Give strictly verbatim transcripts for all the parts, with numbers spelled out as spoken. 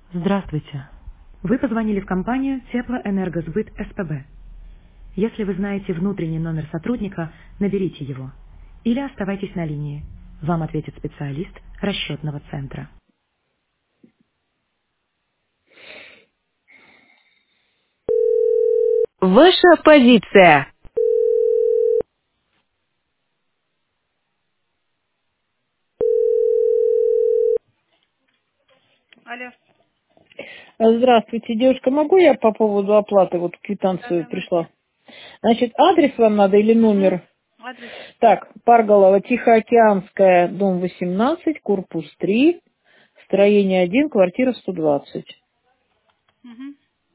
Здравствуйте. Вы позвонили в компанию Теплоэнергосбыт СПБ. Если вы знаете внутренний номер сотрудника, наберите его. Или оставайтесь на линии. Вам ответит специалист расчетного центра. Ваша позиция. Алло, Здравствуйте, девушка, могу я по поводу оплаты, вот да, квитанцию давайте. пришла? Значит, адрес вам надо или Угу. номер? Адрес. Так, Парголова, Тихоокеанская, дом восемнадцать, корпус три, строение один, квартира сто двадцать. Угу.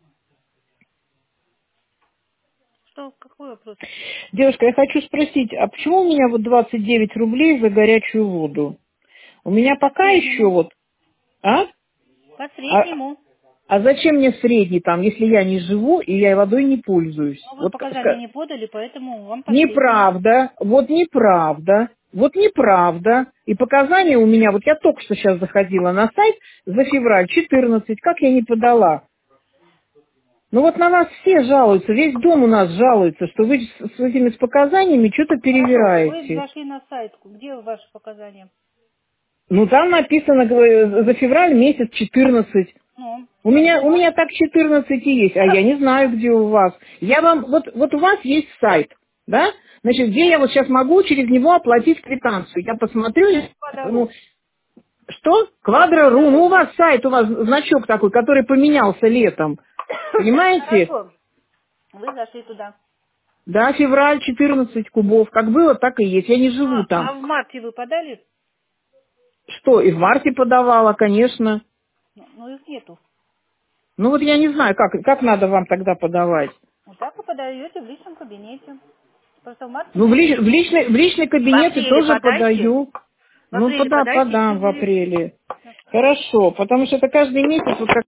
Что, какой вопрос? Девушка, я хочу спросить, а почему у меня вот двадцать девять рублей за горячую воду? У меня По пока еще среднему. вот, а? По А, среднему. а зачем мне средний там, если я не живу и я водой не пользуюсь? Но вы Вот показания ска- не подали, поэтому вам по среднему. Неправда, вот неправда, вот неправда. И показания у меня, вот я только что сейчас заходила на сайт за февраль четырнадцать, как я не подала. Ну вот на нас все жалуются, весь дом у нас жалуется, что вы с, с этими с показаниями что-то Хорошо, вы перевираете. зашли на сайт. Где ваши показания? Ну там написано говорю, за февраль месяц четырнадцать. Ну, У а где меня, у у вас? меня так четырнадцать и есть, а я не знаю, где у вас. Я вам, вот, вот у вас есть сайт, да? Значит, где я вот сейчас могу через него оплатить квитанцию. Я посмотрю, и- ну, Квадрору. что? Квадро.ру, ну у Квадрору. вас сайт, у вас значок такой, который поменялся летом. Понимаете? Хорошо. Вы зашли туда. Да, февраль четырнадцать кубов. Как было, так и есть. Я не живу А, там. а в марте вы подали? Что, и в марте подавала, конечно. Ну, ну, их нету. Ну вот я не знаю, как, как надо вам тогда подавать. Вот так вы подаете в личном кабинете. Просто в марте Ну, в, нету. ли- в личный, в личный В кабинет и апреле тоже подайте. подаю. В Ну, апреле пода, подайте и все подам в будет. апреле. Хорошо, потому что это каждый месяц вот